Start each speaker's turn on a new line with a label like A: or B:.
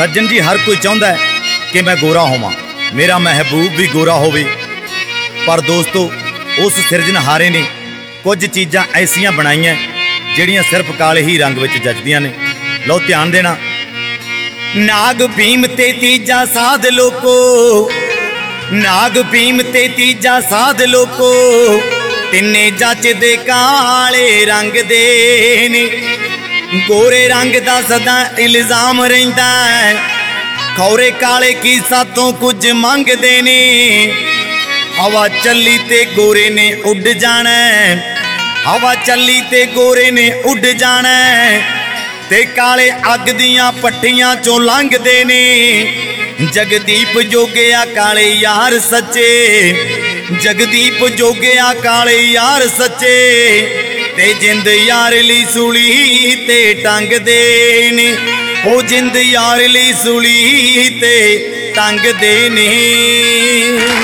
A: सज्जन जी हर कोई चाहता है कि मैं गोरा होवां, मेरा महबूब भी गोरा होवे। पर दोस्तों उस सिरजनहारे ने कुछ चीज़ां ऐसियां बनाईयां जिहड़ियां सिर्फ काले ही रंग विच जचदियां ने। लो ध्यान देना। नाग भीम ते तीजा साध लोको, नाग भीम ते तीजा साध लोको, तिन्ने जचदे काले रंग दे ने। गोरे रंग दा सदा इल्जाम रहिंदा है, खौरे काले की सातों कुछ मंगदे ने। हवा चली ते गोरे ने उड़ जाना, हवा चली ते गोरे ने उड़ जाना, ते काले अग दियां पट्टियां चों लंघदे ने। जगदीप जोगिया काले यार सच्चे, जगदीप जोगिया काले यार सच्चे, ते जिंद यार ली सूली ते टंगदे ने। ओ जिंद यार ली सूली ते टंगदे ने।